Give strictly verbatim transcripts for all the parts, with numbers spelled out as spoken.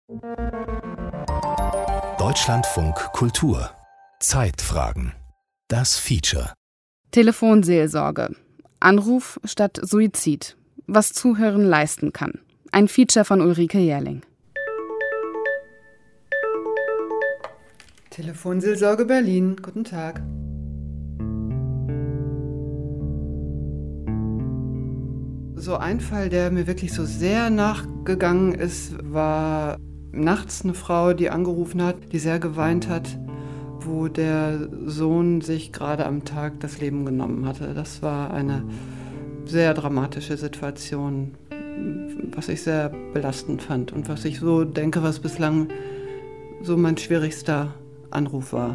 Deutschlandfunk Kultur. Zeitfragen. Das Feature. Telefonseelsorge. Anruf statt Suizid. Was Zuhören leisten kann. Ein Feature von Ulrike Jährling. Telefonseelsorge Berlin. Guten Tag. So ein Fall, der mir wirklich so sehr nachgegangen ist, war nachts eine Frau, die angerufen hat, die sehr geweint hat, wo der Sohn sich gerade am Tag das Leben genommen hatte. Das war eine sehr dramatische Situation, was ich sehr belastend fand und was ich so denke, was bislang so mein schwierigster Anruf war.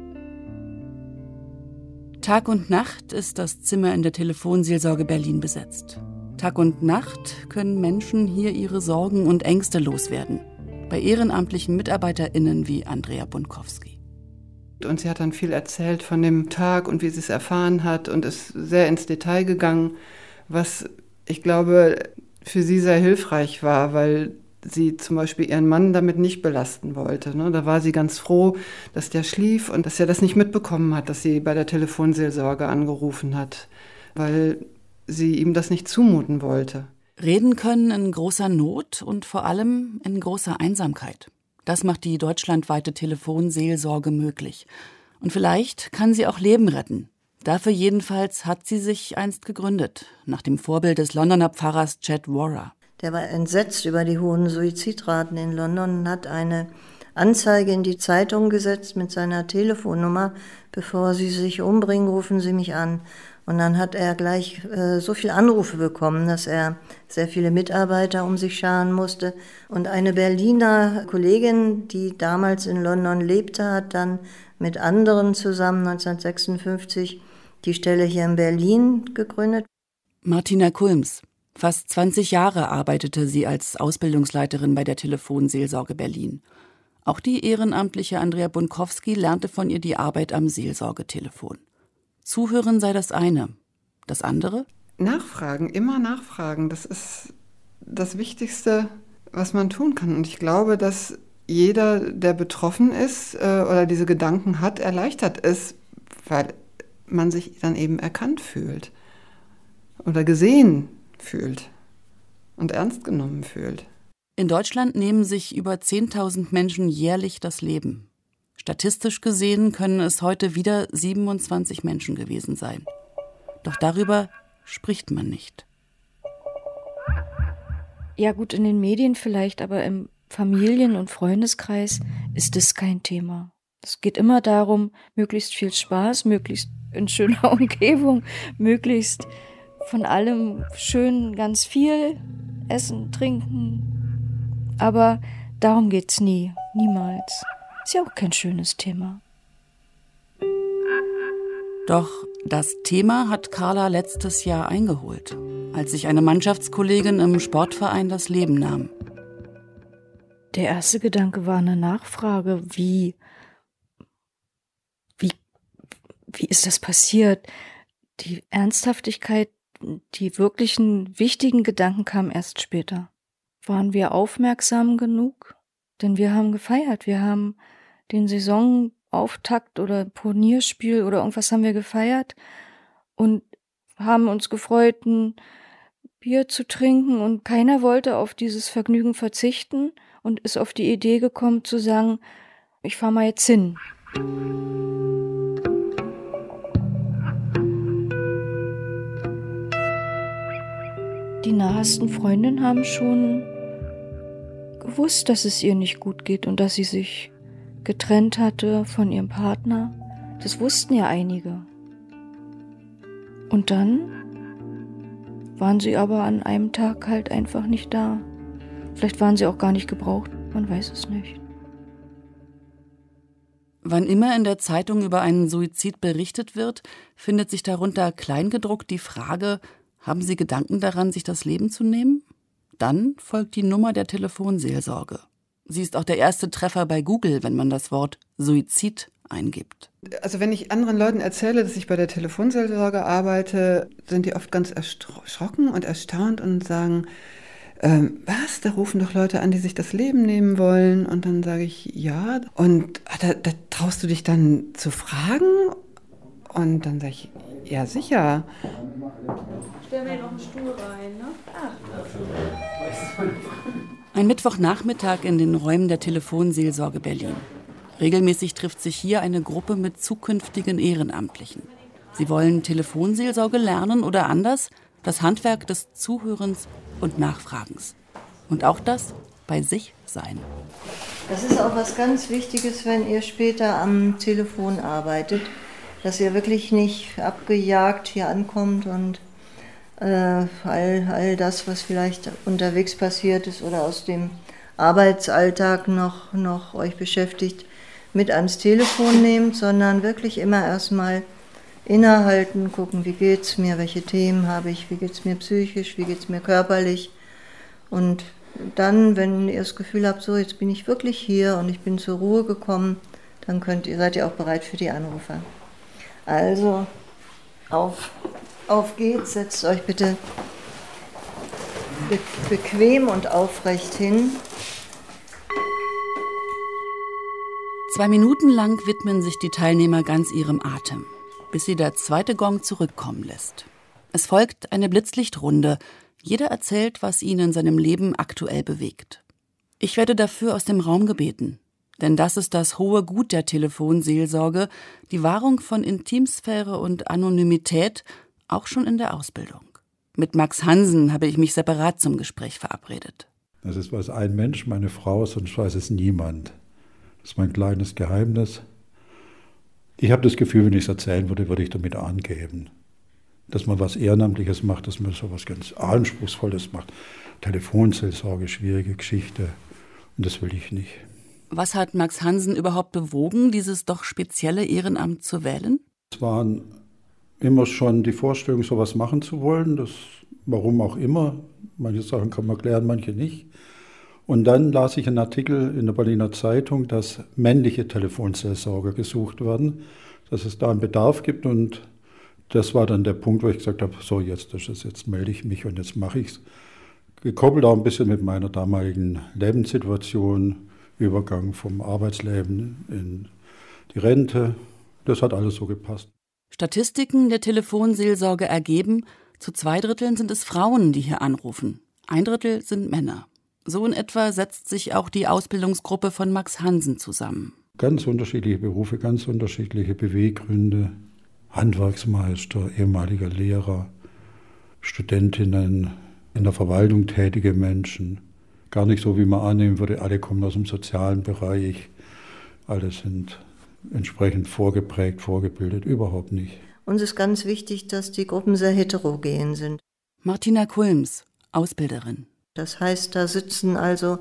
Tag und Nacht ist das Zimmer in der Telefonseelsorge Berlin besetzt. Tag und Nacht können Menschen hier ihre Sorgen und Ängste loswerden. Bei ehrenamtlichen MitarbeiterInnen wie Andrea Bunkowski. Und sie hat dann viel erzählt von dem Tag und wie sie es erfahren hat und ist sehr ins Detail gegangen, was ich glaube für sie sehr hilfreich war, weil sie zum Beispiel ihren Mann damit nicht belasten wollte. Da war sie ganz froh, dass der schlief und dass er das nicht mitbekommen hat, dass sie bei der Telefonseelsorge angerufen hat, weil sie ihm das nicht zumuten wollte. Reden können in großer Not und vor allem in großer Einsamkeit. Das macht die deutschlandweite Telefonseelsorge möglich. Und vielleicht kann sie auch Leben retten. Dafür jedenfalls hat sie sich einst gegründet, nach dem Vorbild des Londoner Pfarrers Chad Warrer. Der war entsetzt über die hohen Suizidraten in London und hat eine Anzeige in die Zeitung gesetzt mit seiner Telefonnummer. Bevor Sie sich umbringen, rufen Sie mich an. Und dann hat er gleich äh, so viele Anrufe bekommen, dass er sehr viele Mitarbeiter um sich scharen musste. Und eine Berliner Kollegin, die damals in London lebte, hat dann mit anderen zusammen neunzehnhundertsechsundfünfzig die Stelle hier in Berlin gegründet. Martina Kulms. Fast zwanzig Jahre arbeitete sie als Ausbildungsleiterin bei der Telefonseelsorge Berlin. Auch die ehrenamtliche Andrea Bunkowski lernte von ihr die Arbeit am Seelsorgetelefon. Zuhören sei das eine. Das andere? Nachfragen, immer nachfragen. Das ist das Wichtigste, was man tun kann. Und ich glaube, dass jeder, der betroffen ist äh, oder diese Gedanken hat, erleichtert ist, weil man sich dann eben erkannt fühlt oder gesehen fühlt und ernst genommen fühlt. In Deutschland nehmen sich über zehntausend Menschen jährlich das Leben. Statistisch gesehen können es heute wieder siebenundzwanzig Menschen gewesen sein. Doch darüber spricht man nicht. Ja gut, in den Medien vielleicht, aber im Familien- und Freundeskreis ist es kein Thema. Es geht immer darum, möglichst viel Spaß, möglichst in schöner Umgebung, möglichst von allem schön ganz viel essen, trinken. Aber darum geht's nie, niemals. Ist ja auch kein schönes Thema. Doch das Thema hat Carla letztes Jahr eingeholt, als sich eine Mannschaftskollegin im Sportverein das Leben nahm. Der erste Gedanke war eine Nachfrage, wie, wie, wie ist das passiert? Die Ernsthaftigkeit, die wirklichen wichtigen Gedanken kamen erst später. Waren wir aufmerksam genug? Denn wir haben gefeiert, wir haben den Saisonauftakt oder Turnierspiel oder irgendwas haben wir gefeiert und haben uns gefreut, ein Bier zu trinken und keiner wollte auf dieses Vergnügen verzichten und ist auf die Idee gekommen zu sagen, ich fahr mal jetzt hin. Die nahesten Freundinnen haben schon gewusst, dass es ihr nicht gut geht und dass sie sich getrennt hatte von ihrem Partner. Das wussten ja einige. Und dann waren sie aber an einem Tag halt einfach nicht da. Vielleicht waren sie auch gar nicht gebraucht, man weiß es nicht. Wann immer in der Zeitung über einen Suizid berichtet wird, findet sich darunter kleingedruckt die Frage, haben Sie Gedanken daran, sich das Leben zu nehmen? Dann folgt die Nummer der Telefonseelsorge. Sie ist auch der erste Treffer bei Google, wenn man das Wort Suizid eingibt. Also wenn ich anderen Leuten erzähle, dass ich bei der Telefonseelsorge arbeite, sind die oft ganz erschrocken und erstaunt und sagen, ähm, was, da rufen doch Leute an, die sich das Leben nehmen wollen. Und dann sage ich, ja. Und da, da traust du dich dann zu fragen? Und dann sage ich, ja, sicher. Stellen wir noch einen Stuhl rein, ne? Ach. Ein Mittwochnachmittag in den Räumen der Telefonseelsorge Berlin. Regelmäßig trifft sich hier eine Gruppe mit zukünftigen Ehrenamtlichen. Sie wollen Telefonseelsorge lernen oder anders, das Handwerk des Zuhörens und Nachfragens. Und auch das bei sich sein. Das ist auch was ganz Wichtiges, wenn ihr später am Telefon arbeitet, dass ihr wirklich nicht abgejagt hier ankommt und äh, all, all das, was vielleicht unterwegs passiert ist oder aus dem Arbeitsalltag noch, noch euch beschäftigt, mit ans Telefon nehmt, sondern wirklich immer erstmal innehalten, gucken, wie geht's mir, welche Themen habe ich, wie geht's mir psychisch, wie geht's mir körperlich. Und dann, wenn ihr das Gefühl habt, so jetzt bin ich wirklich hier und ich bin zur Ruhe gekommen, dann könnt ihr, seid ihr auch bereit für die Anrufer. Also auf, auf geht's, setzt euch bitte be- bequem und aufrecht hin. Zwei Minuten lang widmen sich die Teilnehmer ganz ihrem Atem, bis sie der zweite Gong zurückkommen lässt. Es folgt eine Blitzlichtrunde. Jeder erzählt, was ihn in seinem Leben aktuell bewegt. Ich werde dafür aus dem Raum gebeten. Denn das ist das hohe Gut der Telefonseelsorge, die Wahrung von Intimsphäre und Anonymität, auch schon in der Ausbildung. Mit Max Hansen habe ich mich separat zum Gespräch verabredet. Das ist was ein Mensch, meine Frau, sonst weiß es niemand. Das ist mein kleines Geheimnis. Ich habe das Gefühl, wenn ich es erzählen würde, würde ich damit angeben. Dass man was Ehrenamtliches macht, dass man so was ganz Anspruchsvolles macht. Telefonseelsorge, schwierige Geschichte. Und das will ich nicht. Was hat Max Hansen überhaupt bewogen, dieses doch spezielle Ehrenamt zu wählen? Es waren immer schon die Vorstellung, sowas machen zu wollen. Das, warum auch immer. Manche Sachen kann man klären, manche nicht. Und dann las ich einen Artikel in der Berliner Zeitung, dass männliche Telefonseelsorger gesucht werden, dass es da einen Bedarf gibt. Und das war dann der Punkt, wo ich gesagt habe, so jetzt ist es, jetzt melde ich mich und jetzt mache ich es. Gekoppelt auch ein bisschen mit meiner damaligen Lebenssituation, Übergang vom Arbeitsleben in die Rente. Das hat alles so gepasst. Statistiken der Telefonseelsorge ergeben, zu zwei Dritteln sind es Frauen, die hier anrufen. Ein Drittel sind Männer. So in etwa setzt sich auch die Ausbildungsgruppe von Max Hansen zusammen. Ganz unterschiedliche Berufe, ganz unterschiedliche Beweggründe. Handwerksmeister, ehemaliger Lehrer, Studentinnen, in der Verwaltung tätige Menschen. Gar nicht so, wie man annehmen würde, alle kommen aus dem sozialen Bereich, alle sind entsprechend vorgeprägt, vorgebildet, überhaupt nicht. Uns ist ganz wichtig, dass die Gruppen sehr heterogen sind. Martina Kulms, Ausbilderin. Das heißt, da sitzen also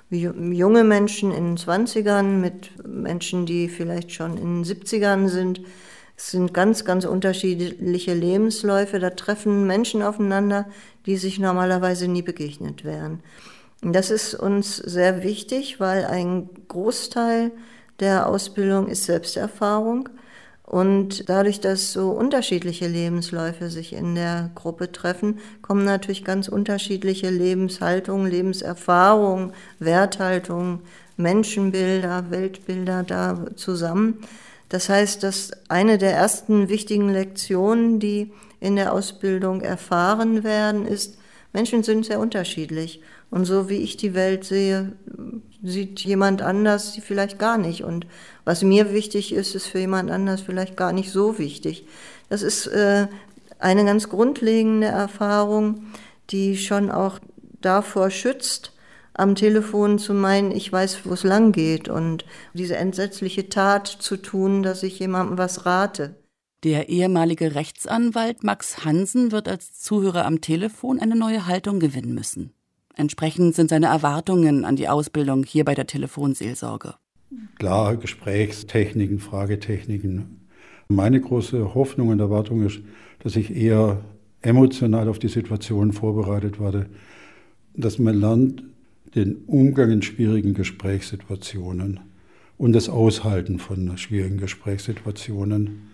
junge Menschen in den Zwanzigern mit Menschen, die vielleicht schon in den Siebzigern sind. Es sind ganz, ganz unterschiedliche Lebensläufe. Da treffen Menschen aufeinander, die sich normalerweise nie begegnet wären. Das ist uns sehr wichtig, weil ein Großteil der Ausbildung ist Selbsterfahrung. Und dadurch, dass so unterschiedliche Lebensläufe sich in der Gruppe treffen, kommen natürlich ganz unterschiedliche Lebenshaltungen, Lebenserfahrungen, Werthaltungen, Menschenbilder, Weltbilder da zusammen. Das heißt, dass eine der ersten wichtigen Lektionen, die in der Ausbildung erfahren werden, ist, Menschen sind sehr unterschiedlich. Und so wie ich die Welt sehe, sieht jemand anders sie vielleicht gar nicht. Und was mir wichtig ist, ist für jemand anders vielleicht gar nicht so wichtig. Das ist äh, eine ganz grundlegende Erfahrung, die schon auch davor schützt, am Telefon zu meinen, ich weiß, wo es lang geht und diese entsetzliche Tat zu tun, dass ich jemandem was rate. Der ehemalige Rechtsanwalt Max Hansen wird als Zuhörer am Telefon eine neue Haltung gewinnen müssen. Entsprechend sind seine Erwartungen an die Ausbildung hier bei der Telefonseelsorge. Klar, Gesprächstechniken, Fragetechniken. Meine große Hoffnung und Erwartung ist, dass ich eher emotional auf die Situation vorbereitet werde, dass man lernt, den Umgang in schwierigen Gesprächssituationen und das Aushalten von schwierigen Gesprächssituationen,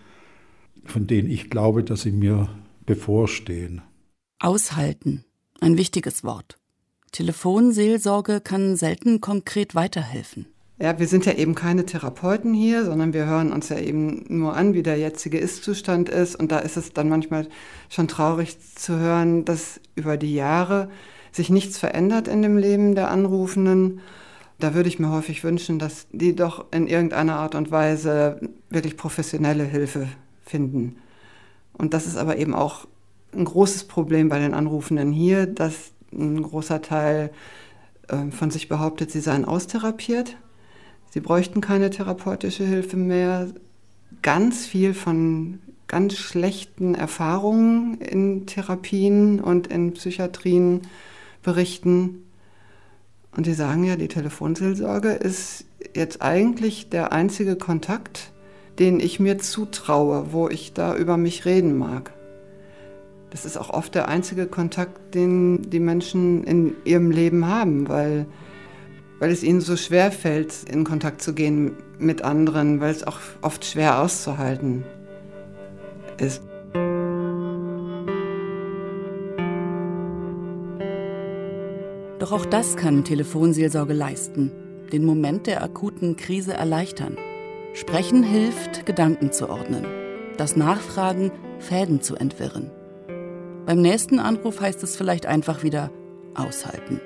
von denen ich glaube, dass sie mir bevorstehen. Aushalten, ein wichtiges Wort. Telefonseelsorge kann selten konkret weiterhelfen. Ja, wir sind ja eben keine Therapeuten hier, sondern wir hören uns ja eben nur an, wie der jetzige Ist-Zustand ist. Und da ist es dann manchmal schon traurig zu hören, dass über die Jahre sich nichts verändert in dem Leben der Anrufenden. Da würde ich mir häufig wünschen, dass die doch in irgendeiner Art und Weise wirklich professionelle Hilfe finden. Und das ist aber eben auch ein großes Problem bei den Anrufenden hier, dass ein großer Teil äh, von sich behauptet, sie seien austherapiert. Sie bräuchten keine therapeutische Hilfe mehr. Ganz viel von ganz schlechten Erfahrungen in Therapien und in Psychiatrien berichten. Und die sagen ja, die Telefonseelsorge ist jetzt eigentlich der einzige Kontakt, den ich mir zutraue, wo ich da über mich reden mag. Das ist auch oft der einzige Kontakt, den die Menschen in ihrem Leben haben, weil, weil es ihnen so schwer fällt, in Kontakt zu gehen mit anderen, weil es auch oft schwer auszuhalten ist. Doch auch das kann Telefonseelsorge leisten, den Moment der akuten Krise erleichtern. Sprechen hilft, Gedanken zu ordnen, das Nachfragen, Fäden zu entwirren. Beim nächsten Anruf heißt es vielleicht einfach wieder aushalten.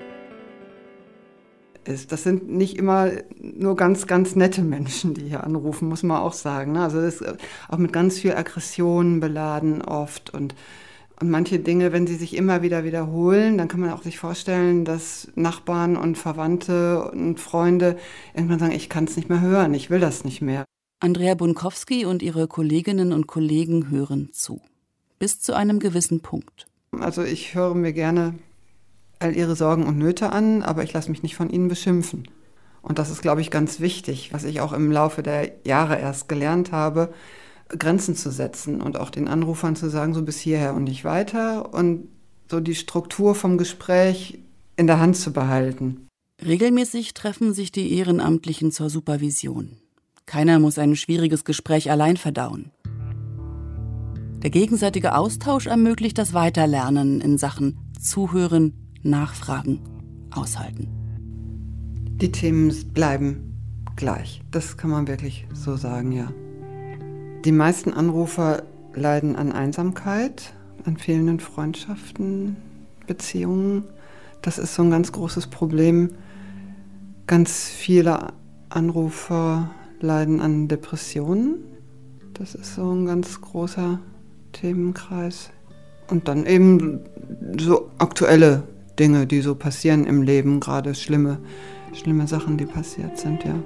Das sind nicht immer nur ganz, ganz nette Menschen, die hier anrufen, muss man auch sagen. Also das ist auch mit ganz viel Aggression beladen oft. Und, und manche Dinge, wenn sie sich immer wieder wiederholen, dann kann man auch sich vorstellen, dass Nachbarn und Verwandte und Freunde irgendwann sagen, ich kann es nicht mehr hören, ich will das nicht mehr. Andrea Bunkowski und ihre Kolleginnen und Kollegen hören zu. Bis zu einem gewissen Punkt. Also ich höre mir gerne all ihre Sorgen und Nöte an, aber ich lasse mich nicht von ihnen beschimpfen. Und das ist, glaube ich, ganz wichtig, was ich auch im Laufe der Jahre erst gelernt habe, Grenzen zu setzen und auch den Anrufern zu sagen, so bis hierher und nicht weiter und so die Struktur vom Gespräch in der Hand zu behalten. Regelmäßig treffen sich die Ehrenamtlichen zur Supervision. Keiner muss ein schwieriges Gespräch allein verdauen. Der gegenseitige Austausch ermöglicht das Weiterlernen in Sachen Zuhören, Nachfragen, Aushalten. Die Themen bleiben gleich. Das kann man wirklich so sagen, ja. Die meisten Anrufer leiden an Einsamkeit, an fehlenden Freundschaften, Beziehungen. Das ist so ein ganz großes Problem. Ganz viele Anrufer leiden an Depressionen. Das ist so ein ganz großer Themenkreis. Und dann eben so aktuelle Dinge, die so passieren im Leben, gerade schlimme, schlimme Sachen, die passiert sind, ja.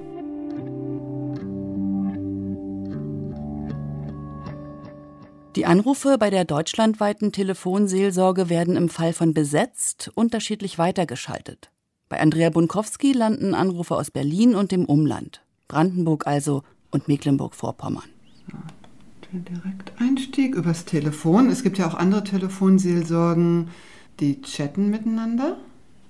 Die Anrufe bei der deutschlandweiten Telefonseelsorge werden im Fall von besetzt unterschiedlich weitergeschaltet. Bei Andrea Bunkowski landen Anrufe aus Berlin und dem Umland, Brandenburg also und Mecklenburg-Vorpommern. So, der Direkteinstieg übers Telefon. Es gibt ja auch andere Telefonseelsorgen, die chatten miteinander.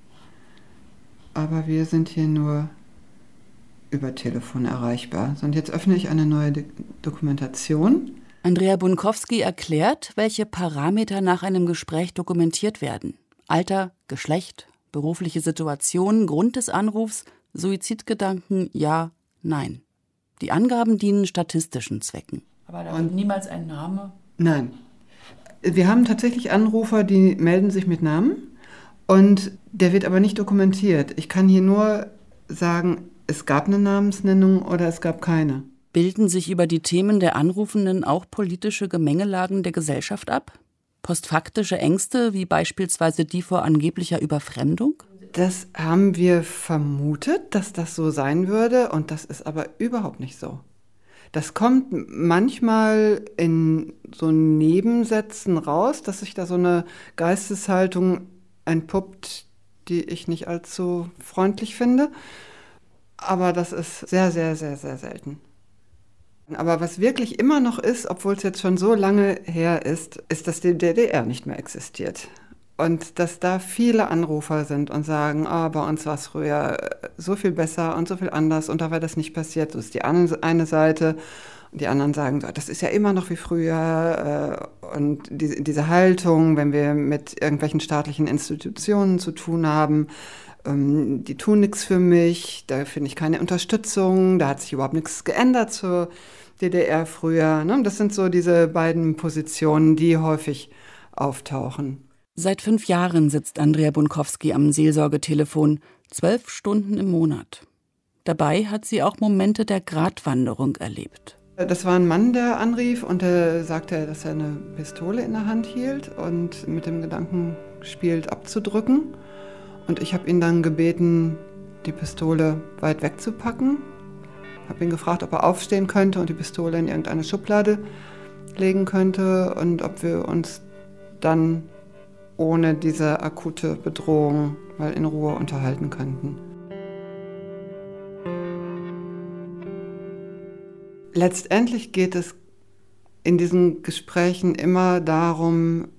Aber wir sind hier nur über Telefon erreichbar. Und jetzt öffne ich eine neue D- Dokumentation. Andrea Bunkowski erklärt, welche Parameter nach einem Gespräch dokumentiert werden. Alter, Geschlecht, berufliche Situation, Grund des Anrufs, Suizidgedanken, ja, nein. Die Angaben dienen statistischen Zwecken. Aber da wird niemals ein Name? Nein. Wir haben tatsächlich Anrufer, die melden sich mit Namen und der wird aber nicht dokumentiert. Ich kann hier nur sagen, es gab eine Namensnennung oder es gab keine. Bilden sich über die Themen der Anrufenden auch politische Gemengelagen der Gesellschaft ab? Postfaktische Ängste, wie beispielsweise die vor angeblicher Überfremdung? Das haben wir vermutet, dass das so sein würde, und das ist aber überhaupt nicht so. Das kommt manchmal in so Nebensätzen raus, dass sich da so eine Geisteshaltung entpuppt, die ich nicht allzu freundlich finde. Aber das ist sehr, sehr, sehr, sehr selten. Aber was wirklich immer noch ist, obwohl es jetzt schon so lange her ist, ist, dass die D D R nicht mehr existiert. Und dass da viele Anrufer sind und sagen, ah, bei uns war es früher so viel besser und so viel anders und da war das nicht passiert. So ist die eine Seite. Und die anderen sagen, das ist ja immer noch wie früher Und die, diese Haltung, wenn wir mit irgendwelchen staatlichen Institutionen zu tun haben, ähm, die tun nichts für mich, da finde ich keine Unterstützung, da hat sich überhaupt nichts geändert zur D D R früher. Ne? Das sind so diese beiden Positionen, die häufig auftauchen. Seit fünf Jahren sitzt Andrea Bunkowski am Seelsorgetelefon, zwölf Stunden im Monat. Dabei hat sie auch Momente der Gratwanderung erlebt. Das war ein Mann, der anrief und der sagte, dass er eine Pistole in der Hand hielt und mit dem Gedanken spielt, abzudrücken. Und ich habe ihn dann gebeten, die Pistole weit wegzupacken. Ich habe ihn gefragt, ob er aufstehen könnte und die Pistole in irgendeine Schublade legen könnte und ob wir uns dann ohne diese akute Bedrohung mal in Ruhe unterhalten könnten. Letztendlich geht es in diesen Gesprächen immer darum,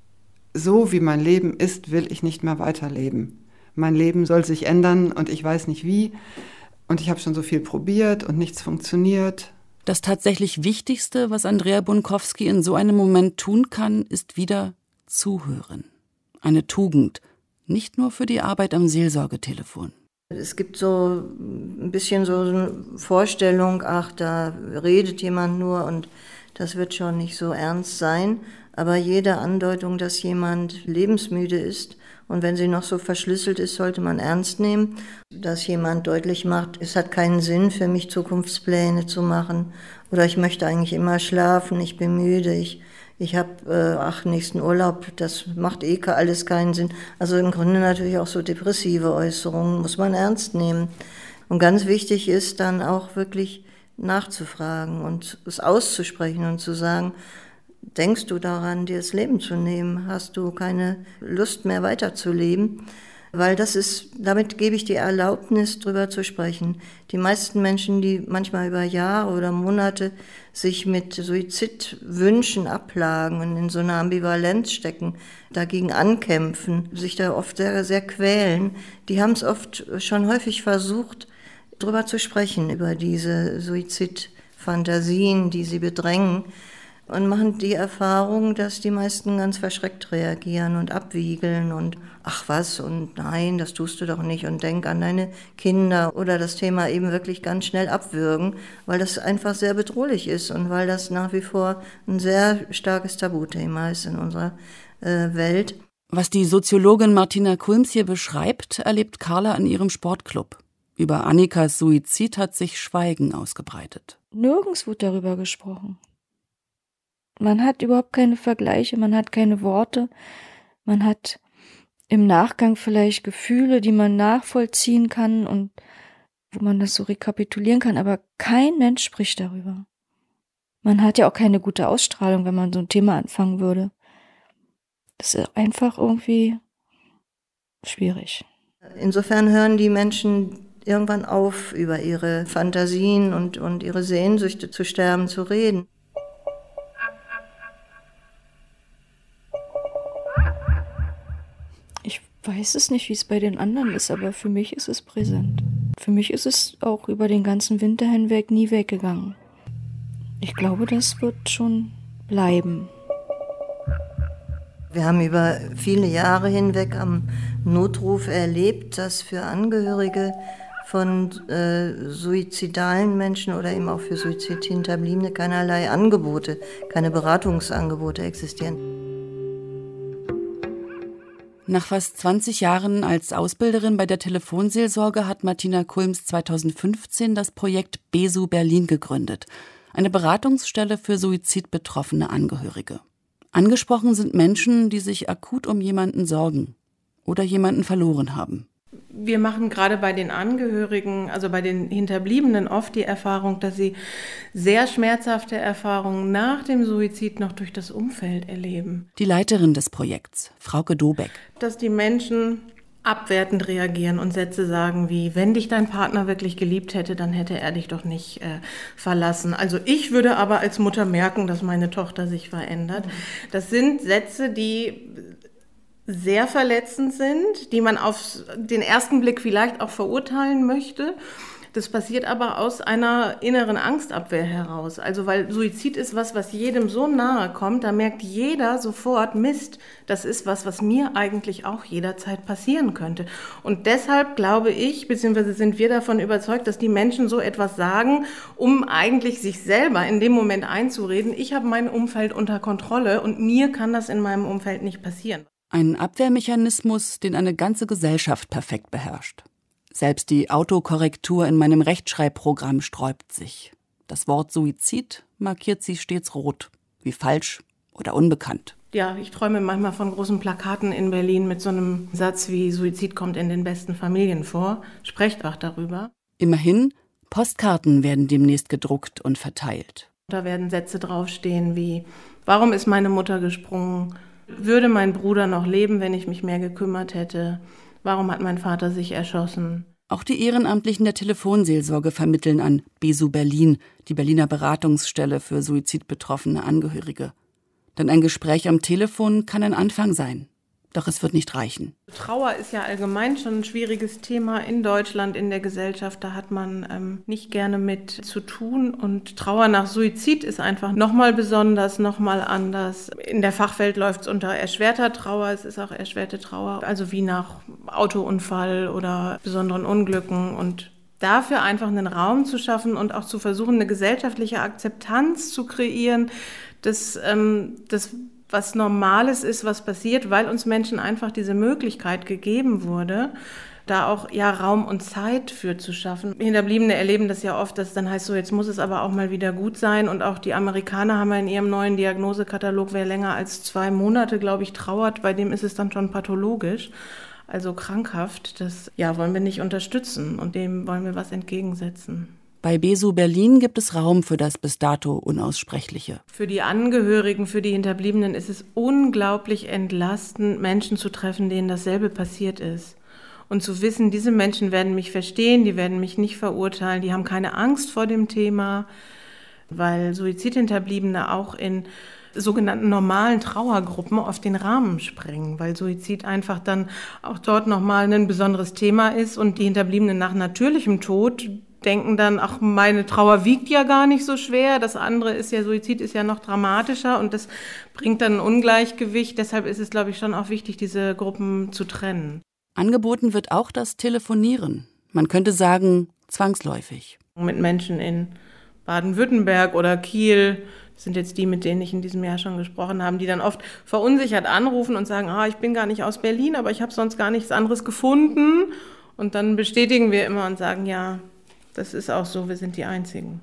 so wie mein Leben ist, will ich nicht mehr weiterleben. Mein Leben soll sich ändern und ich weiß nicht wie. Und ich habe schon so viel probiert und nichts funktioniert. Das tatsächlich Wichtigste, was Andrea Bunkowski in so einem Moment tun kann, ist wieder zuhören. Eine Tugend, nicht nur für die Arbeit am Seelsorgetelefon. Es gibt so ein bisschen so eine Vorstellung, ach, da redet jemand nur und das wird schon nicht so ernst sein. Aber jede Andeutung, dass jemand lebensmüde ist und wenn sie noch so verschlüsselt ist, sollte man ernst nehmen. Dass jemand deutlich macht, es hat keinen Sinn für mich, Zukunftspläne zu machen. Oder ich möchte eigentlich immer schlafen, ich bin müde, ich Ich habe, äh, ach, nächsten Urlaub, das macht eh alles keinen Sinn. Also im Grunde natürlich auch so depressive Äußerungen muss man ernst nehmen. Und ganz wichtig ist dann auch wirklich nachzufragen und es auszusprechen und zu sagen, denkst du daran, dir das Leben zu nehmen? Hast du keine Lust mehr weiterzuleben? Weil das ist, damit gebe ich die Erlaubnis, drüber zu sprechen. Die meisten Menschen, die manchmal über Jahre oder Monate sich mit Suizidwünschen abplagen und in so einer Ambivalenz stecken, dagegen ankämpfen, sich da oft sehr, sehr quälen, die haben es oft schon häufig versucht, drüber zu sprechen, über diese Suizidfantasien, die sie bedrängen. Und machen die Erfahrung, dass die meisten ganz verschreckt reagieren und abwiegeln und ach was und nein, das tust du doch nicht und denk an deine Kinder oder das Thema eben wirklich ganz schnell abwürgen, weil das einfach sehr bedrohlich ist und weil das nach wie vor ein sehr starkes Tabuthema ist in unserer äh, Welt. Was die Soziologin Martina Kulms hier beschreibt, erlebt Carla in ihrem Sportclub. Über Annikas Suizid hat sich Schweigen ausgebreitet. Nirgends wird darüber gesprochen. Man hat überhaupt keine Vergleiche, man hat keine Worte, man hat im Nachgang vielleicht Gefühle, die man nachvollziehen kann und wo man das so rekapitulieren kann, aber kein Mensch spricht darüber. Man hat ja auch keine gute Ausstrahlung, wenn man so ein Thema anfangen würde. Das ist einfach irgendwie schwierig. Insofern hören die Menschen irgendwann auf, über ihre Fantasien und, und ihre Sehnsüchte zu sterben zu reden. Ich weiß es nicht, wie es bei den anderen ist, aber für mich ist es präsent. Für mich ist es auch über den ganzen Winter hinweg nie weggegangen. Ich glaube, das wird schon bleiben. Wir haben über viele Jahre hinweg am Notruf erlebt, dass für Angehörige von äh, suizidalen Menschen oder eben auch für Suizidhinterbliebene keinerlei Angebote, keine Beratungsangebote existieren. Nach fast zwanzig Jahren als Ausbilderin bei der Telefonseelsorge hat Martina Kulms zweitausendfünfzehn das Projekt BESU Berlin gegründet, eine Beratungsstelle für suizidbetroffene Angehörige. Angesprochen sind Menschen, die sich akut um jemanden sorgen oder jemanden verloren haben. Wir machen gerade bei den Angehörigen, also bei den Hinterbliebenen oft die Erfahrung, dass sie sehr schmerzhafte Erfahrungen nach dem Suizid noch durch das Umfeld erleben. Die Leiterin des Projekts, Frauke Dobeck. Dass die Menschen abwertend reagieren und Sätze sagen wie, wenn dich dein Partner wirklich geliebt hätte, dann hätte er dich doch nicht äh, verlassen. Also ich würde aber als Mutter merken, dass meine Tochter sich verändert. Das sind Sätze, die sehr verletzend sind, die man auf den ersten Blick vielleicht auch verurteilen möchte. Das passiert aber aus einer inneren Angstabwehr heraus. Also weil Suizid ist was, was jedem so nahe kommt, da merkt jeder sofort, Mist, das ist was, was mir eigentlich auch jederzeit passieren könnte. Und deshalb glaube ich, beziehungsweise sind wir davon überzeugt, dass die Menschen so etwas sagen, um eigentlich sich selber in dem Moment einzureden, ich habe mein Umfeld unter Kontrolle und mir kann das in meinem Umfeld nicht passieren. Ein Abwehrmechanismus, den eine ganze Gesellschaft perfekt beherrscht. Selbst die Autokorrektur in meinem Rechtschreibprogramm sträubt sich. Das Wort Suizid markiert sie stets rot, wie falsch oder unbekannt. Ja, ich träume manchmal von großen Plakaten in Berlin mit so einem Satz wie Suizid kommt in den besten Familien vor. Sprecht auch darüber. Immerhin, Postkarten werden demnächst gedruckt und verteilt. Da werden Sätze draufstehen wie, warum ist meine Mutter gesprungen? Würde mein Bruder noch leben, wenn ich mich mehr gekümmert hätte? Warum hat mein Vater sich erschossen? Auch die Ehrenamtlichen der Telefonseelsorge vermitteln an BESU Berlin, die Berliner Beratungsstelle für suizidbetroffene Angehörige. Denn ein Gespräch am Telefon kann ein Anfang sein. Doch es wird nicht reichen. Trauer ist ja allgemein schon ein schwieriges Thema in Deutschland, in der Gesellschaft. Da hat man ähm, nicht gerne mit zu tun. Und Trauer nach Suizid ist einfach nochmal besonders, nochmal anders. In der Fachwelt läuft es unter erschwerter Trauer. Es ist auch erschwerte Trauer, also wie nach Autounfall oder besonderen Unglücken. Und dafür einfach einen Raum zu schaffen und auch zu versuchen, eine gesellschaftliche Akzeptanz zu kreieren, dass ähm, das was Normales ist, was passiert, weil uns Menschen einfach diese Möglichkeit gegeben wurde, da auch ja Raum und Zeit für zu schaffen. Hinterbliebene erleben das ja oft, dass es dann heißt, so jetzt muss es aber auch mal wieder gut sein. Und auch die Amerikaner haben ja in ihrem neuen Diagnosekatalog, wer länger als zwei Monate, glaube ich, trauert, bei dem ist es dann schon pathologisch, also krankhaft. Das ja, wollen wir nicht unterstützen und dem wollen wir was entgegensetzen. Bei BESU Berlin gibt es Raum für das bis dato Unaussprechliche. Für die Angehörigen, für die Hinterbliebenen ist es unglaublich entlastend, Menschen zu treffen, denen dasselbe passiert ist. Und zu wissen, diese Menschen werden mich verstehen, die werden mich nicht verurteilen, die haben keine Angst vor dem Thema, weil Suizidhinterbliebene auch in sogenannten normalen Trauergruppen auf den Rahmen sprengen, weil Suizid einfach dann auch dort nochmal ein besonderes Thema ist und die Hinterbliebenen nach natürlichem Tod denken dann, ach, meine Trauer wiegt ja gar nicht so schwer, das andere ist ja, Suizid ist ja noch dramatischer und das bringt dann ein Ungleichgewicht. Deshalb ist es, glaube ich, schon auch wichtig, diese Gruppen zu trennen. Angeboten wird auch das Telefonieren. Man könnte sagen, zwangsläufig. Mit Menschen in Baden-Württemberg oder Kiel, das sind jetzt die, mit denen ich in diesem Jahr schon gesprochen habe, die dann oft verunsichert anrufen und sagen, ah, ich bin gar nicht aus Berlin, aber ich habe sonst gar nichts anderes gefunden. Und dann bestätigen wir immer und sagen, ja, das ist auch so, wir sind die Einzigen.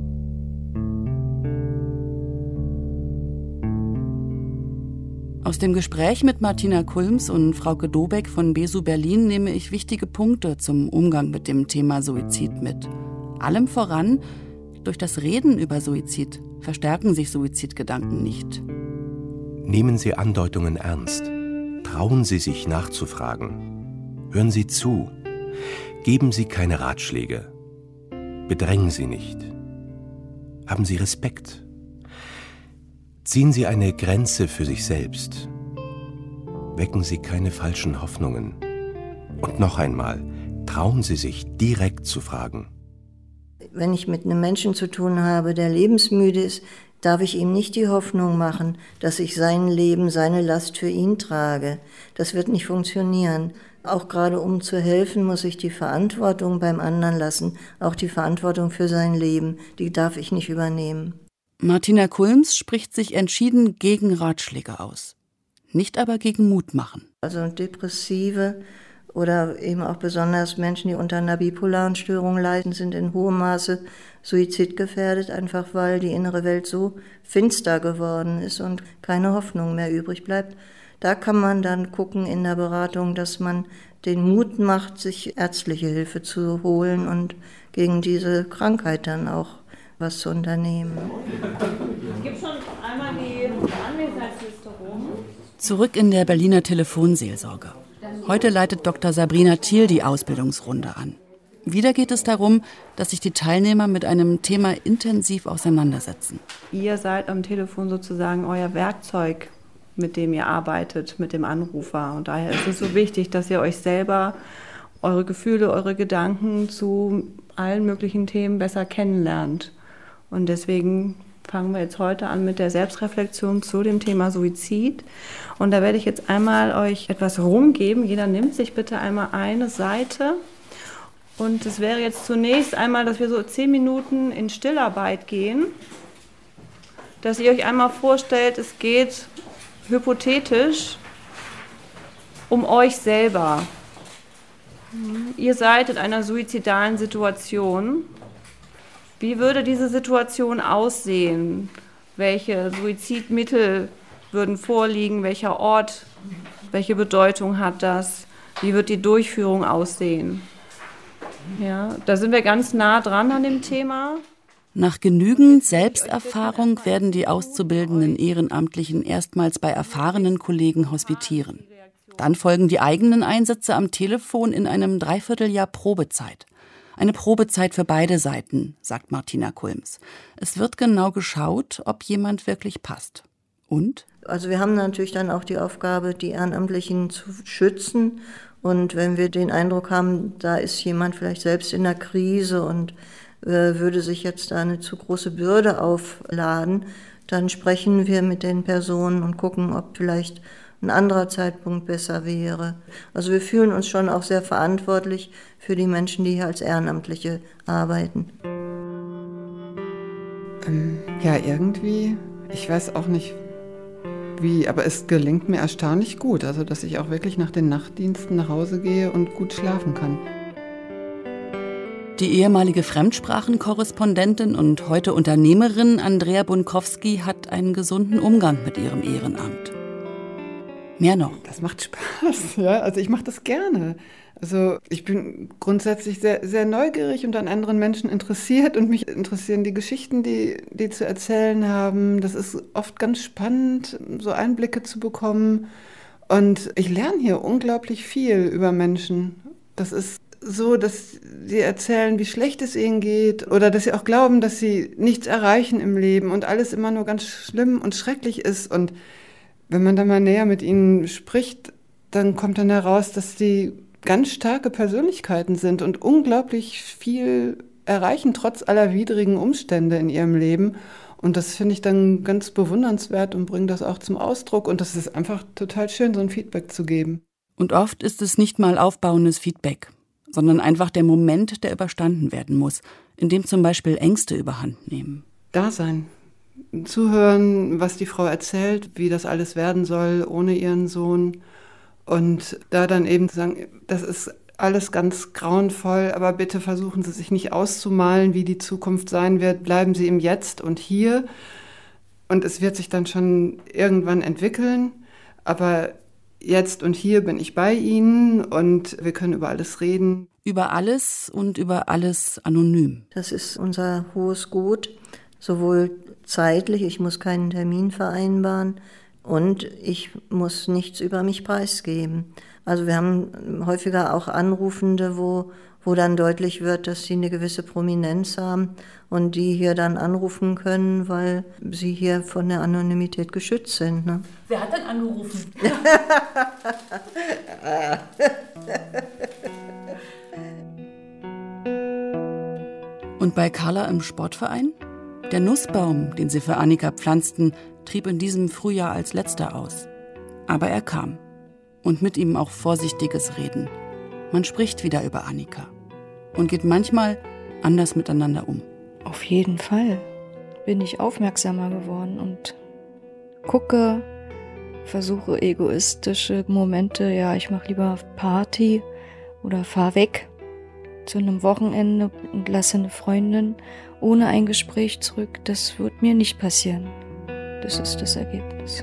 Aus dem Gespräch mit Martina Kulms und Frauke Dobeck von BESU Berlin nehme ich wichtige Punkte zum Umgang mit dem Thema Suizid mit. Allem voran, durch das Reden über Suizid verstärken sich Suizidgedanken nicht. Nehmen Sie Andeutungen ernst. Trauen Sie sich nachzufragen. Hören Sie zu. Geben Sie keine Ratschläge. Bedrängen Sie nicht. Haben Sie Respekt. Ziehen Sie eine Grenze für sich selbst. Wecken Sie keine falschen Hoffnungen. Und noch einmal, trauen Sie sich, direkt zu fragen. Wenn ich mit einem Menschen zu tun habe, der lebensmüde ist, darf ich ihm nicht die Hoffnung machen, dass ich sein Leben, seine Last für ihn trage. Das wird nicht funktionieren. Auch gerade um zu helfen, muss ich die Verantwortung beim anderen lassen. Auch die Verantwortung für sein Leben, die darf ich nicht übernehmen. Martina Kulms spricht sich entschieden gegen Ratschläge aus. Nicht aber gegen Mut machen. Also Depressive oder eben auch besonders Menschen, die unter einer bipolaren Störung leiden, sind in hohem Maße suizidgefährdet, einfach weil die innere Welt so finster geworden ist und keine Hoffnung mehr übrig bleibt. Da kann man dann gucken in der Beratung, dass man den Mut macht, sich ärztliche Hilfe zu holen und gegen diese Krankheit dann auch was zu unternehmen. Gibt schon einmal die Anwesenheitsliste rum. Zurück in der Berliner Telefonseelsorge. Heute leitet Doktor Sabrina Thiel die Ausbildungsrunde an. Wieder geht es darum, dass sich die Teilnehmer mit einem Thema intensiv auseinandersetzen. Ihr seid am Telefon sozusagen euer Werkzeug, mit dem ihr arbeitet, mit dem Anrufer. Und daher ist es so wichtig, dass ihr euch selber eure Gefühle, eure Gedanken zu allen möglichen Themen besser kennenlernt. Und deswegen fangen wir jetzt heute an mit der Selbstreflexion zu dem Thema Suizid. Und da werde ich jetzt einmal euch etwas rumgeben. Jeder nimmt sich bitte einmal eine Seite. Und es wäre jetzt zunächst einmal, dass wir so zehn Minuten in Stillarbeit gehen. Dass ihr euch einmal vorstellt, es geht hypothetisch um euch selber. Ihr seid in einer suizidalen Situation. Wie würde diese Situation aussehen? Welche Suizidmittel würden vorliegen? Welcher Ort? Welche Bedeutung hat das? Wie wird die Durchführung aussehen? Ja, da sind wir ganz nah dran an dem Thema. Nach genügend Selbsterfahrung werden die auszubildenden Ehrenamtlichen erstmals bei erfahrenen Kollegen hospitieren. Dann folgen die eigenen Einsätze am Telefon in einem Dreivierteljahr Probezeit. Eine Probezeit für beide Seiten, sagt Martina Kulms. Es wird genau geschaut, ob jemand wirklich passt. Und? Also wir haben natürlich dann auch die Aufgabe, die Ehrenamtlichen zu schützen. Und wenn wir den Eindruck haben, da ist jemand vielleicht selbst in der Krise und äh, würde sich jetzt da eine zu große Bürde aufladen, dann sprechen wir mit den Personen und gucken, ob vielleicht ein anderer Zeitpunkt besser wäre. Also wir fühlen uns schon auch sehr verantwortlich für die Menschen, die hier als Ehrenamtliche arbeiten. Ähm, ja, irgendwie, ich weiß auch nicht wie, aber es gelingt mir erstaunlich gut, also dass ich auch wirklich nach den Nachtdiensten nach Hause gehe und gut schlafen kann. Die ehemalige Fremdsprachenkorrespondentin und heute Unternehmerin Andrea Bunkowski hat einen gesunden Umgang mit ihrem Ehrenamt. Mehr noch. Das macht Spaß, ja. Also ich mache das gerne. Also ich bin grundsätzlich sehr, sehr neugierig und an anderen Menschen interessiert und mich interessieren die Geschichten, die die zu erzählen haben. Das ist oft ganz spannend, so Einblicke zu bekommen. Und ich lerne hier unglaublich viel über Menschen. Das ist so, dass sie erzählen, wie schlecht es ihnen geht oder dass sie auch glauben, dass sie nichts erreichen im Leben und alles immer nur ganz schlimm und schrecklich ist. Und wenn man da mal näher mit ihnen spricht, dann kommt dann heraus, dass die ganz starke Persönlichkeiten sind und unglaublich viel erreichen, trotz aller widrigen Umstände in ihrem Leben. Und das finde ich dann ganz bewundernswert und bringe das auch zum Ausdruck. Und das ist einfach total schön, so ein Feedback zu geben. Und oft ist es nicht mal aufbauendes Feedback, sondern einfach der Moment, der überstanden werden muss, in dem zum Beispiel Ängste überhand nehmen. Dasein. Zuhören, was die Frau erzählt, wie das alles werden soll ohne ihren Sohn. Und da dann eben sagen, das ist alles ganz grauenvoll, aber bitte versuchen Sie sich nicht auszumalen, wie die Zukunft sein wird. Bleiben Sie im Jetzt und hier. Und es wird sich dann schon irgendwann entwickeln. Aber jetzt und hier bin ich bei Ihnen und wir können über alles reden. Über alles und über alles anonym. Das ist unser hohes Gut, sowohl zeitlich, ich muss keinen Termin vereinbaren, und ich muss nichts über mich preisgeben. Also wir haben häufiger auch Anrufende, wo, wo dann deutlich wird, dass sie eine gewisse Prominenz haben und die hier dann anrufen können, weil sie hier von der Anonymität geschützt sind. Ne? Wer hat denn angerufen? Und bei Carla im Sportverein? Der Nussbaum, den sie für Annika pflanzten, trieb in diesem Frühjahr als letzter aus. Aber er kam. Und mit ihm auch vorsichtiges Reden. Man spricht wieder über Annika. Und geht manchmal anders miteinander um. Auf jeden Fall bin ich aufmerksamer geworden und gucke, versuche egoistische Momente, ja, ich mache lieber Party oder fahr weg zu einem Wochenende und lasse eine Freundin ohne ein Gespräch zurück. Das wird mir nicht passieren. Das ist das Ergebnis.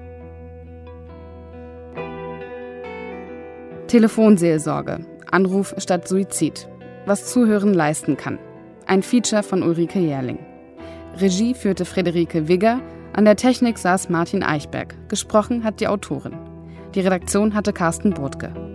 Telefonseelsorge. Anruf statt Suizid. Was Zuhören leisten kann. Ein Feature von Ulrike Jährling. Regie führte Friederike Wigger. An der Technik saß Martin Eichberg. Gesprochen hat die Autorin. Die Redaktion hatte Carsten Brodtke.